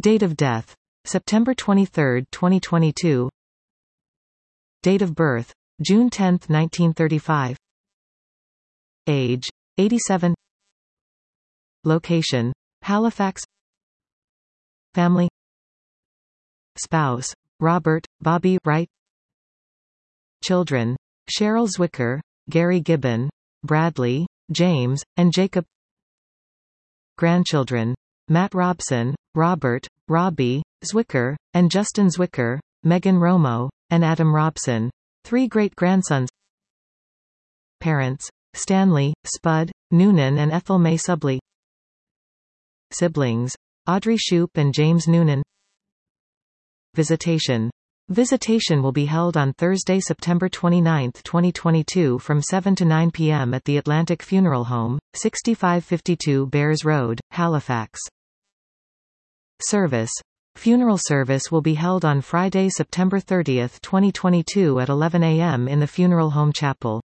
Date of death: September 23, 2022. Date of birth: June 10, 1935. Age: 87. Location: Halifax. Family: Spouse: Robert, Bobby Wright. Children: Cheryl Zwicker, Gary Gibbon, Bradley, James, and Jacob. Grandchildren: Matt Robson, Robert, Robbie, Zwicker, and Justin Zwicker, Megan Romo, and Adam Robson. 3 great-grandsons. Parents: Stanley, Spud, Noonan and Ethel May Subley. Siblings: Audrey Shoup and James Noonan. Visitation. Visitation will be held on Thursday, September 29, 2022 from 7 to 9 p.m. at the Atlantic Funeral Home, 6552 Bears Road, Halifax. Service. Funeral service will be held on Friday, September 30, 2022 at 11 a.m. in the Funeral Home Chapel.